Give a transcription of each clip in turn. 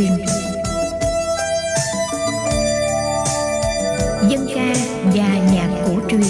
truyền. Dân ca và nhạc cổ truyền.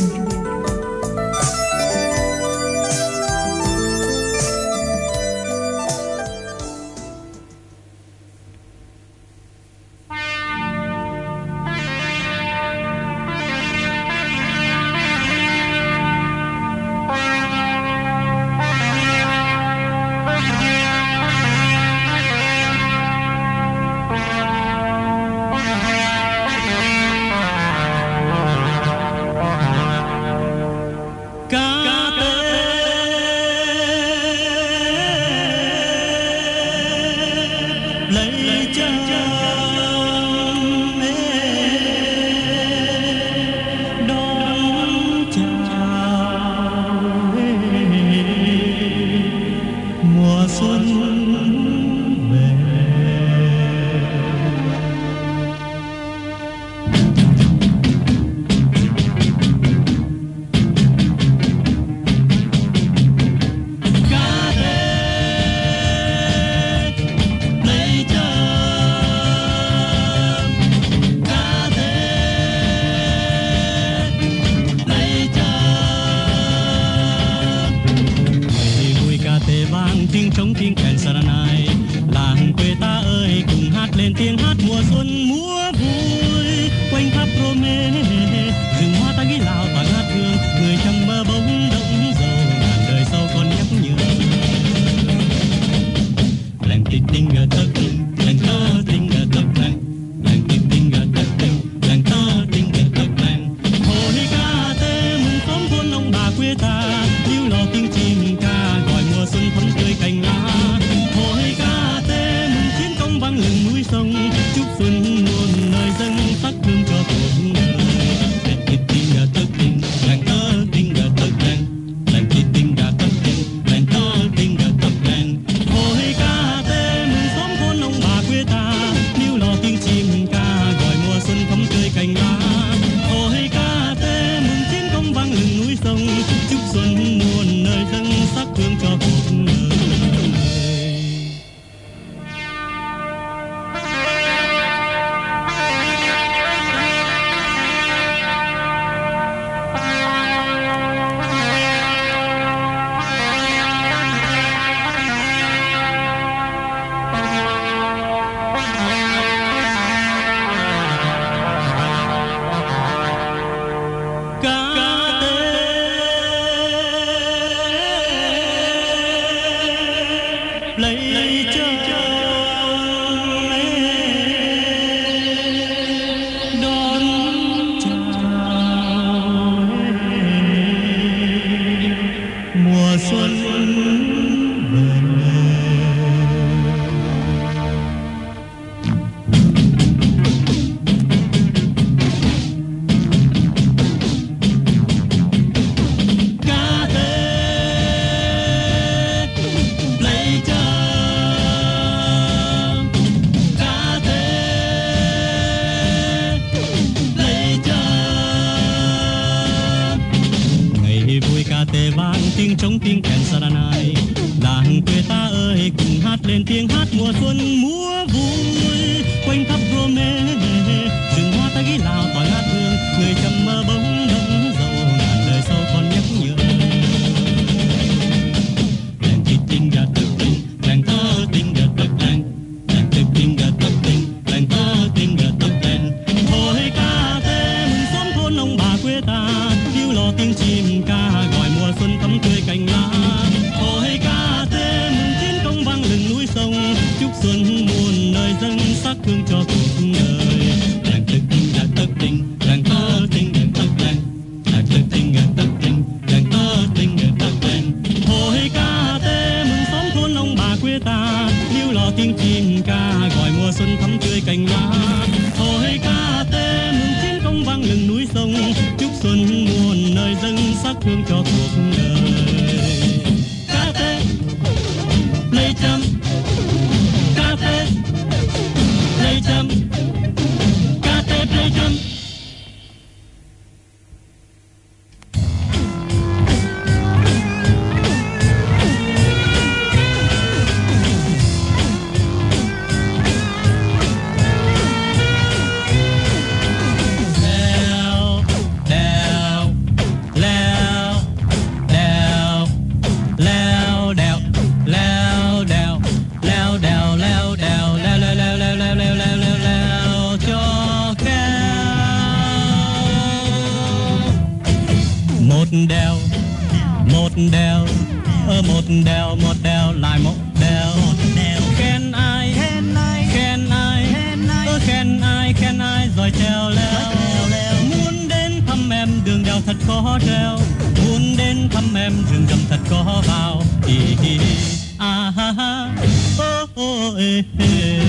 đèo, một đèo, một đèo, một đèo lại một đèo. Khen ai, khen ai, khen ai, khen ai rồi trèo leo. Muốn đến thăm em đường đèo thật khó treo, muốn đến thăm em rừng rậm thật khó vào. Hi hi hi, ah ha ha, oh oh eh eh.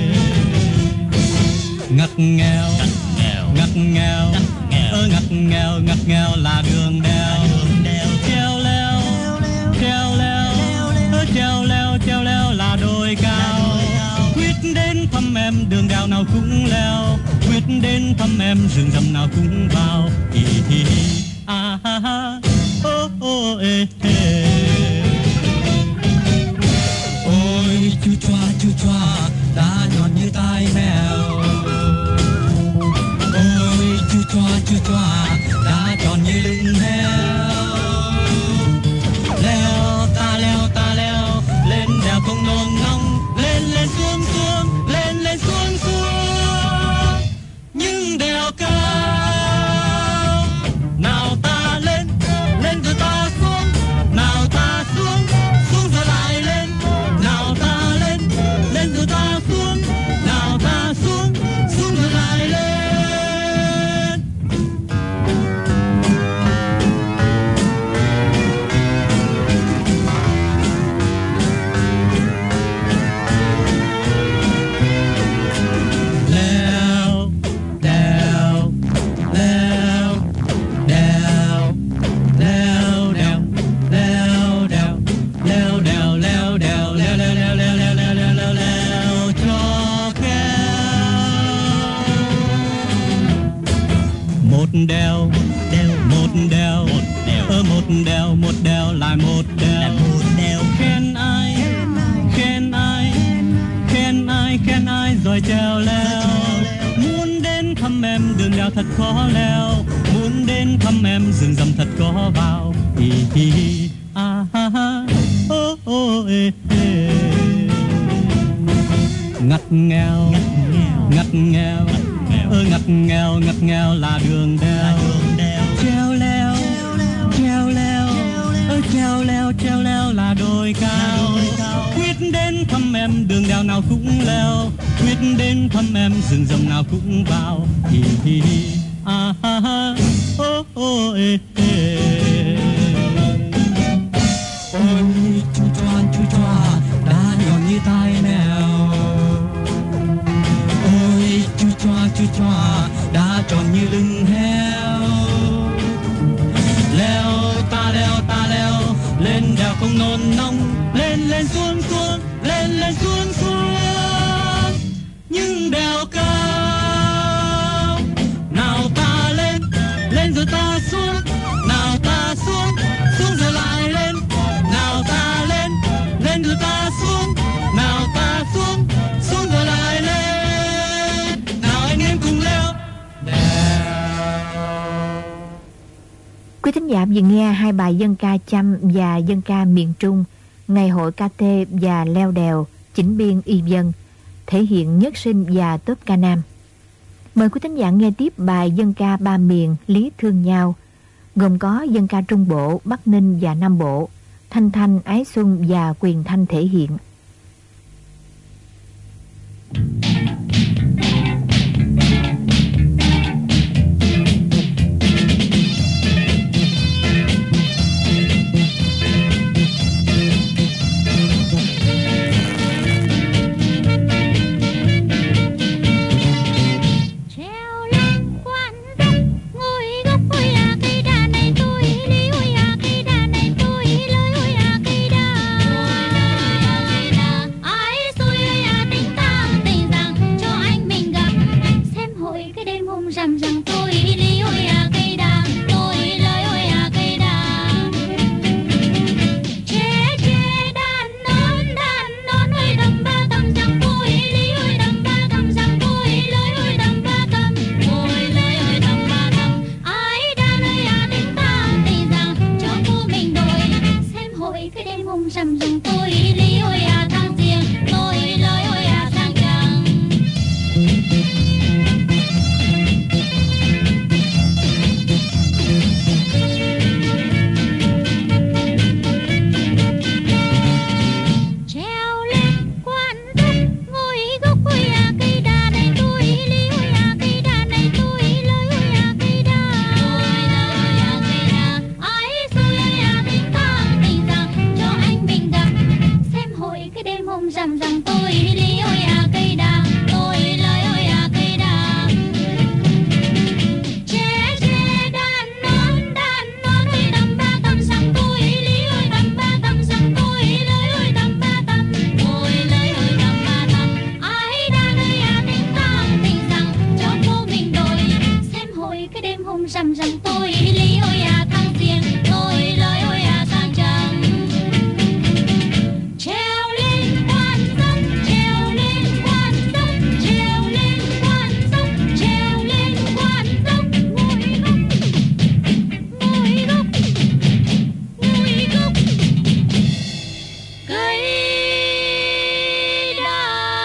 Ngặt nghèo, ngặt nghèo, ngặt nghèo là đường đèo. Treo leo, treo leo, treo leo, treo leo là đồi cao. Quyết đến thăm em đường đèo nào cũng leo, quyết đến thăm em rừng rậm nào cũng vào. Hi hi hi, ah ha ha, oh oh eh eh. Ôi chu choa đã nhọn như tai mèo. Ôi chu choa đã tròn như lưng heo. Leo ta leo lên đèo không nôn nóng, lên lên xuống xuống, lên lên xuống xuống. Nhưng đèo cao, nào ta lên, lên rồi ta xuống, nào ta xuống, xuống rồi lại lên, nào ta lên, lên rồi ta xuống, nào ta xuống, xuống rồi lại lên. Đèo, một đèo, một đèo lại một đèo. Khen ai, khen ai, khen ai, khen ai rồi trèo leo. Muốn đến thăm em đường đèo thật khó leo, muốn đến thăm em rừng rậm thật khó vào. Hi hi hi, ah ha ha, oh oh eh eh. Ngặt nghèo, ngặt nghèo, ngặt nghèo là đường đèo. Treo leo, treo leo, treo leo, treo leo là đồi cao. Quyết đến thăm em đường đèo nào cũng leo, quyết đến thăm em rừng rậm nào cũng vào. Hi hi hi, ah ha ha, oh oh eh eh. Ôi chu choa đã nhọn như tai mèo. Ôi chu choa đã tròn như lưng heo. Leo ta leo lên đèo không nôn nóng, lên lên xuống xuống, lên lên xuống xuống. Nhưng đèo cao, nào ta lên, lên rồi ta xuống, nào ta xuống, xuống rồi lại lên, nào ta lên, lên rồi ta xuống, nào ta xuống, xuống rồi lại lên. Nào anh em cùng leo Quý thính giả vừa nghe hai bài dân ca Chăm và dân ca miền Trung, ngày hội ca tê và leo đèo, chỉnh biên y dân, thể hiện Nhất Sinh và Tốp Ca Nam. Mời quý thính giả nghe tiếp bài dân ca ba miền Lý Thương Nhau, gồm có dân ca Trung Bộ, Bắc Ninh và Nam Bộ, Thanh Thanh, Ái Xuân và Quyền Thanh thể hiện. Tình ơi, cái đêm hôm rằm rằm tôi ly ôi à thăng tiền, tôi lời ôi à sang trăng. Treo lên quan sông, treo lên quan sông, treo lên quan sông, treo lên quan sông, ngồi gốc, ngồi gốc, ngồi gốc cây đa.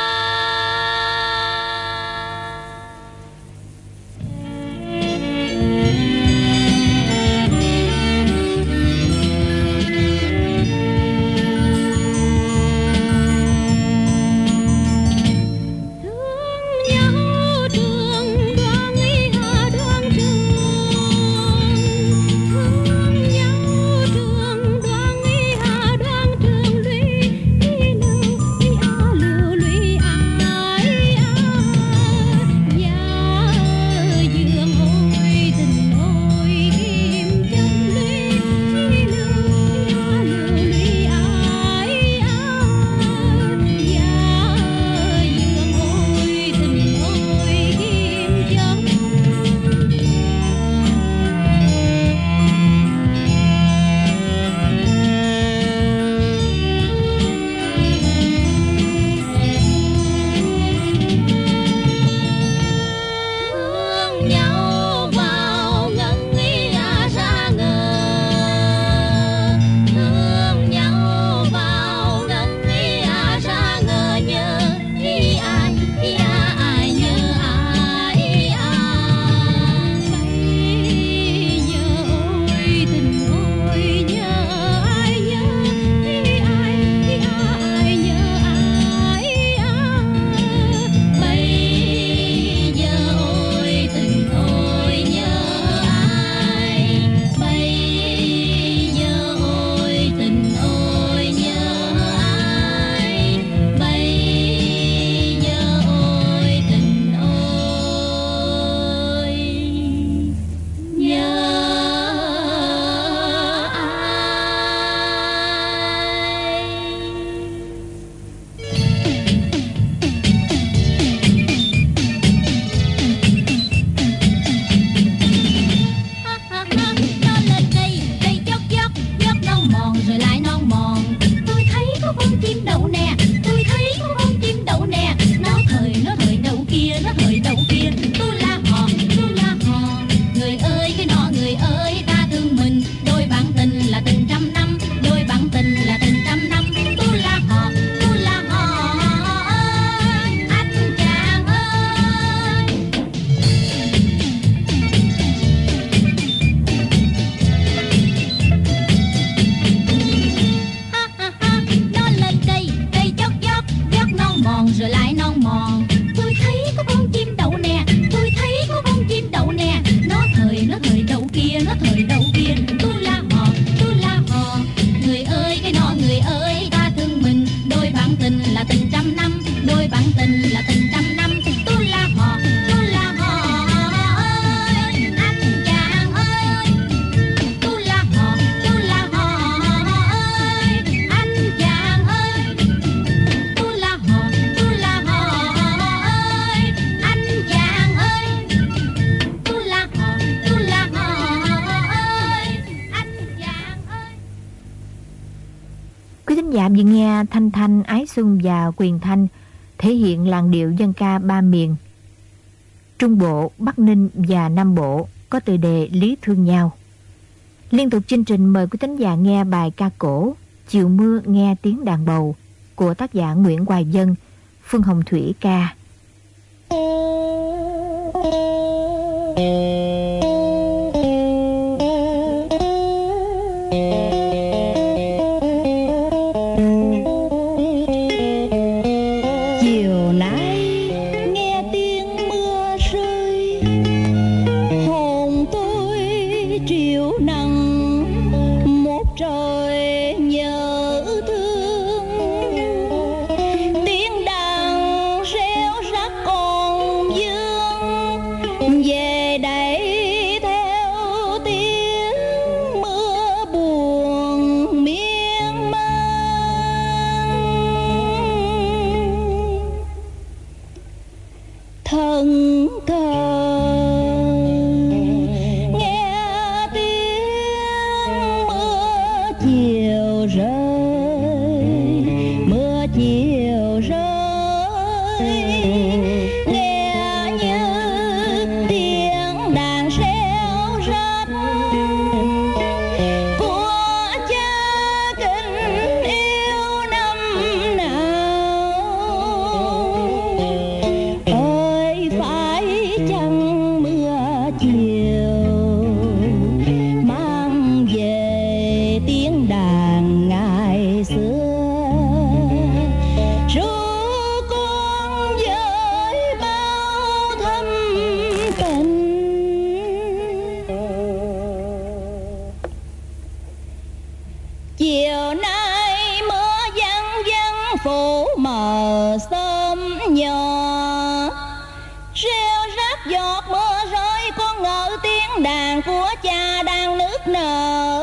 Dạ vừa nghe Thanh Thanh, Ái Xuân và Quyền Thanh thể hiện làn điệu dân ca ba miền Trung Bộ, Bắc Ninh và Nam Bộ có tựa đề Lý Thương Nhau. Liên tục chương trình mời quý thính giả nghe bài ca cổ Chiều Mưa Nghe Tiếng Đàn Bầu của tác giả Nguyễn Hoài Dân, Phương Hồng Thủy ca. thân thờ. phủ mờ sớm nhỏ. Reo rác giọt mưa rơi, con ngỡ tiếng đàn của cha đang nức nở.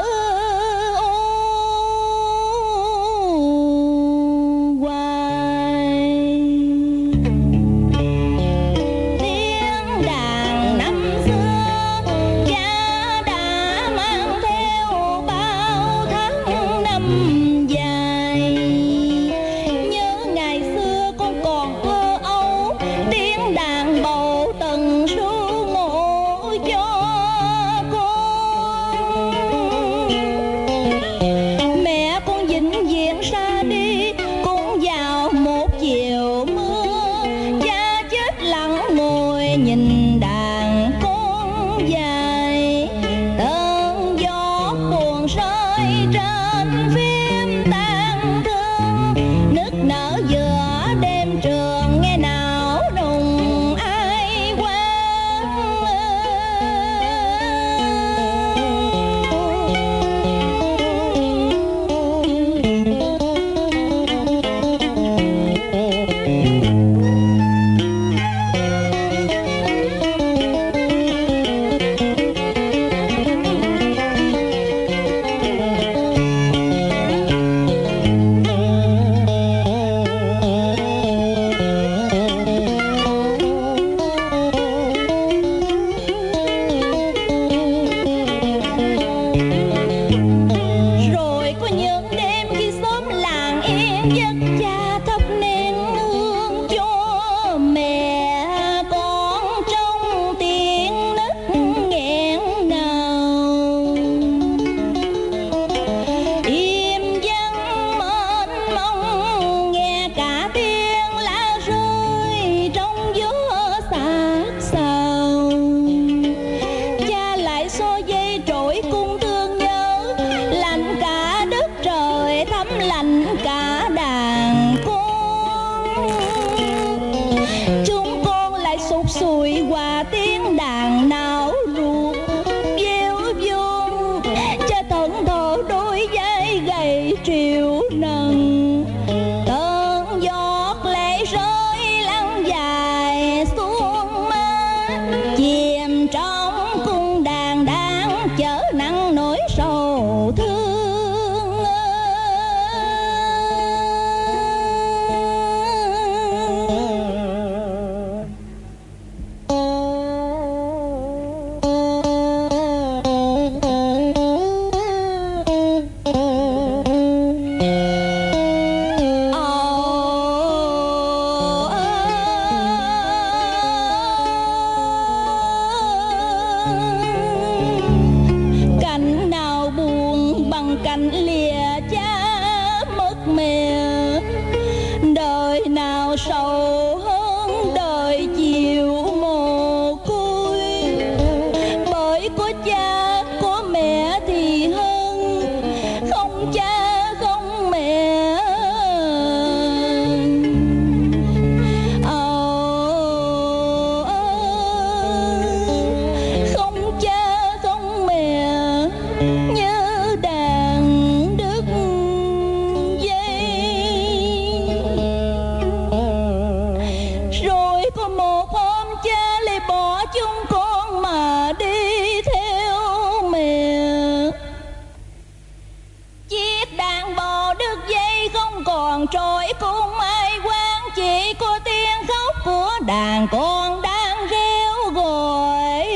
Đàn con đang reo gọi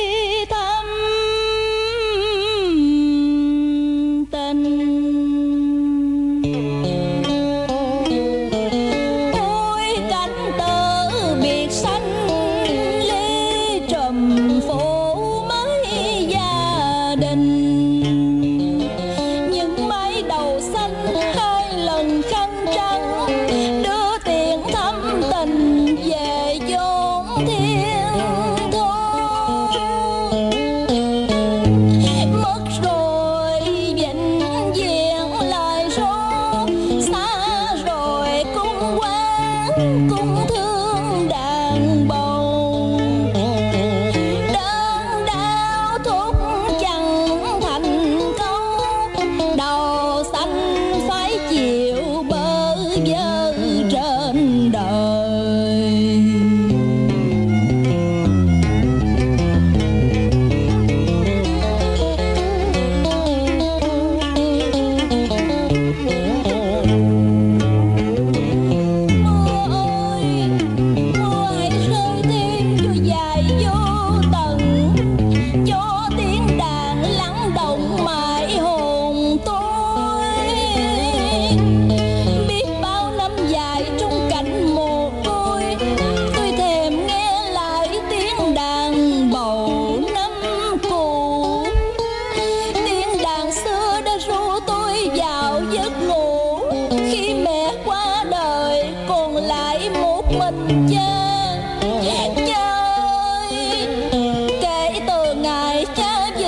thăm tình. Ôi cánh tơ biệt xanh ly trùm phủ mấy gia đình. Những mái đầu xanh hai lần khăn trắng đưa tiền thăm tình về chốn thiên thu. Mất rồi vĩnh viễn lời số, xa rồi cung quán cung thương đàn bầu. Đớn đau thúc chẳng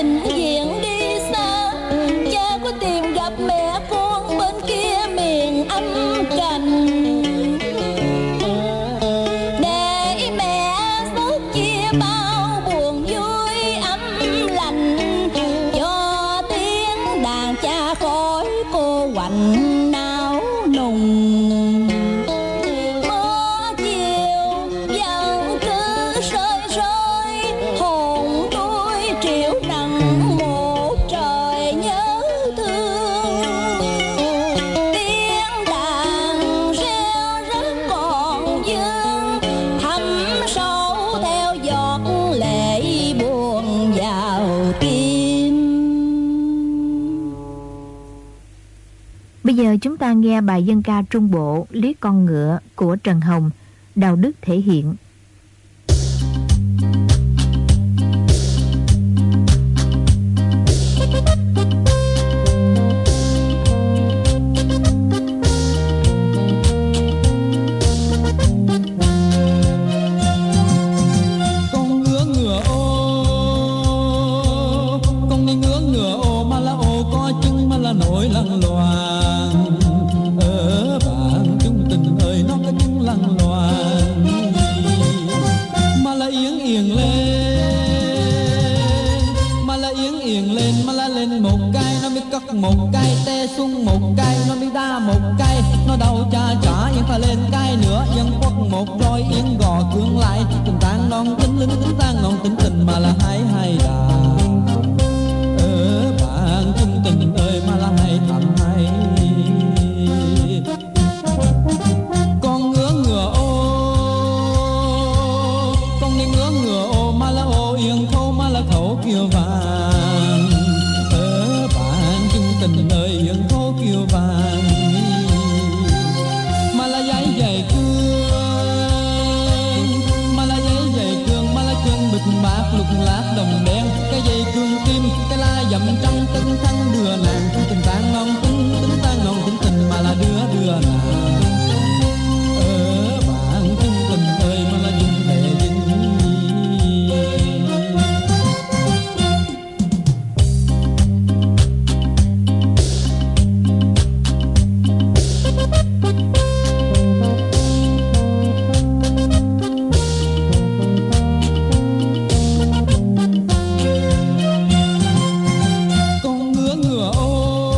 hạnh diện đi xa. Cha có tìm gặp mẹ con bên kia miền âm trành, để mẹ xót chia bao buồn vui ấm lành, cho tiếng đàn cha khỏi cô quạnh não nùng. Mưa chiều vẫn cứ rơi rơi, hồn tôi triệu nặng một trời nhớ thương. Tiếng đàn reo rắt còn vương, thấm sâu theo giọt lệ buồn vào tim. Bây giờ chúng ta nghe bài dân ca Trung Bộ Liếc Con Ngựa của Trần Hồng, Đào Đức thể hiện. Con ngứa ngựa ô, con đi ngứa ngựa ô, mà là ô có chân mà là nỗi lăng loàn. Ở bạn chung tình ơi nó có chân lăng loàn, mà là yến yến lên, mà là yến yến lên, mà là lên một cái nó mới cất một cái, tê xuống một cái nó mới đa một cái, nó đau cha trả yên ta lên cái nữa, dân quất một roi yến gò cưỡng lại, tình tang non tính lính tính tang non tính tình mà là hai hai đà. Ở bạn chung tình ơi mà là hai thầm hai. Con ngứa ngựa ô, con đi ngứa ngựa ô, mà là ô yên khâu mà là khẩu kiều vàng. Ở bạn chung tình ơi yên khâu kiều vàng, mà là giấy dày cương, mà là giấy dày cương, mà là cương bịch bạc lục lát đồng đen, cái dây cương tim cái la dầm trăng tinh thanh đưa nàng, tình tang non tính tính tang non tính tình mà là đưa nàng. Ở bạn chung tình ơi mà là dinh lệ dinh. Con ngứa ngựa ô,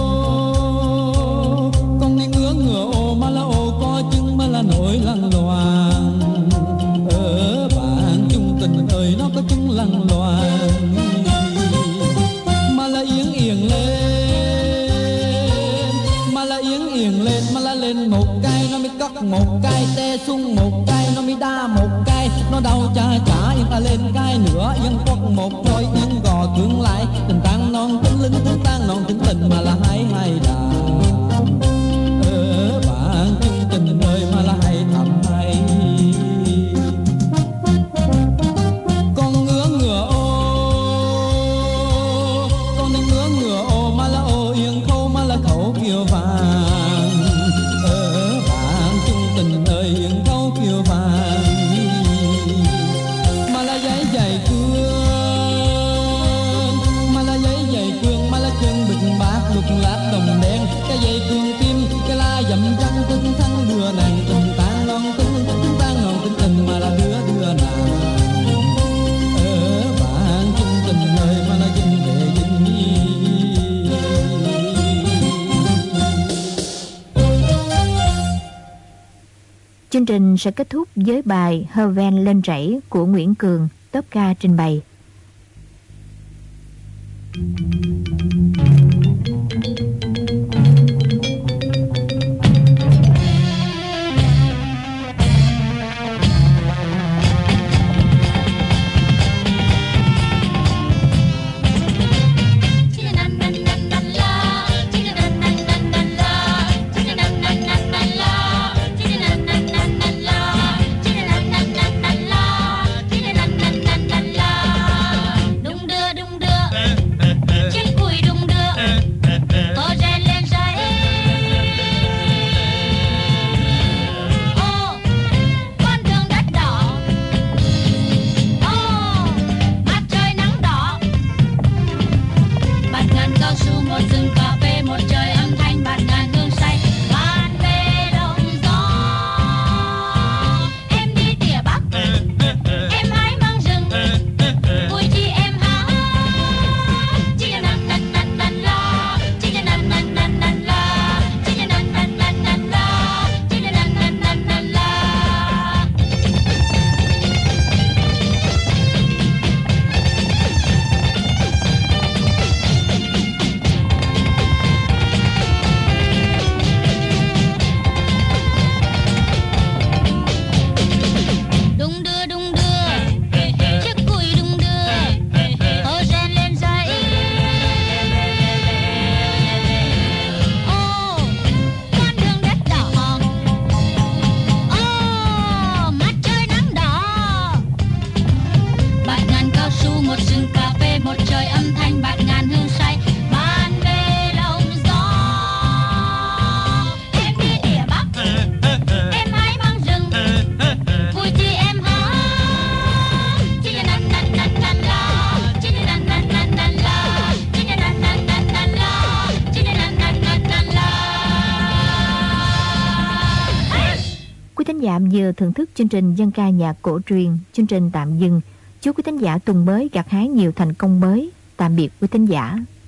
con đi ngứa ngựa ô, mà là ô có chân mà là nỗi lăng loàn. Ở bạn chung tình ơi nó có chân lăng loàn, mà là yến yến lên, mà là yến yến lên, mà là lên một cái nó mới cất một cái, tê xuống một cái nó mới đa một cái, nó đau cha trả yên ta lên cái nữa, dân quất một roi yến gò cưỡng lại, tình tang non tính lính tính tang non tính tình mà là hai hai đà. Ở bạn chung tình ơi mà là hai thầm hai. Con ngứa ngựa ô, con đi ngứa ngựa ô, mà là ô yên khâu mà là khẩu kiều vàng. Ở bạn chung tình ơi yên khâu kiều vàng, mà là giấy dày cương, mà là giấy dày cương, mà là cương bịch bạc lục lát đồng đen, cái dây cương tim cái la dầm trăng tinh thanh đưa nàng, tình tang non tính tính tang non tính tình mà là đưa nàng. Ở bạn chung tình ơi mà là dinh lệ dinh. Chương trình sẽ kết thúc với bài Hơ Ven Lên Rẫy của Nguyễn Cường, tốp ca trình bày. Đung đưa cao su, một rừng cà phê, một trời âm thanh bạt ngàn hương say. Ban về đồng gió em đi tỉa bắc, em hái măng rừng, vui chi em hát. Chi là nan nan nan nan la, chi là nan nan nan nan la, chi là nan nan nan nan la, chi là nan nan nan nan la. Đung đưa, chiếc cùi đung đưa, hơ rèn lên dây. Ô, con đường đất đỏ, ô, mặt trời nắng đỏ. Bạt ngàn cao su, một rừng cà phê, một trời âm thanh bạt ngàn hương say. Ban về lòng gió em đi tỉa bắc, em hái măng rừng, vui chi em hát. Chi là nan nan nan nan la, chi là nan nan nan nan la, chi là nan nan nan nan la, chi là nan nan nan nan la. Quý thính giả vừa thưởng thức chương trình dân ca nhạc cổ truyền. Chương trình tạm dừng. Chúc quý thính giả tuần mới gặt hái nhiều thành công mới. Tạm biệt quý thính giả.